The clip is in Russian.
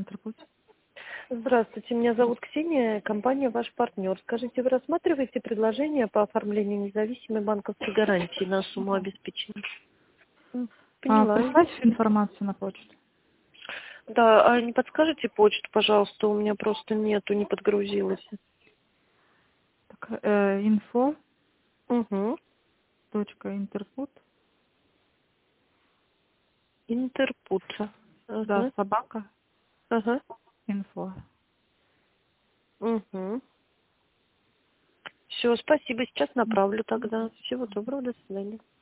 Интерпуть. Здравствуйте, меня зовут Ксения, компания «Ваш партнер». Скажите, вы рассматриваете предложение по оформлению независимой банковской гарантии на сумму обеспечения? Поняла. Присылайте информацию на почту. Да, а не подскажете почту, пожалуйста, у меня просто нету, не подгрузилась. Так, info. Угу. Интерпут. Интерпут. Да, Ага. собака. Ага. Info. Угу. Все, спасибо, сейчас направлю тогда. Всего доброго, до свидания.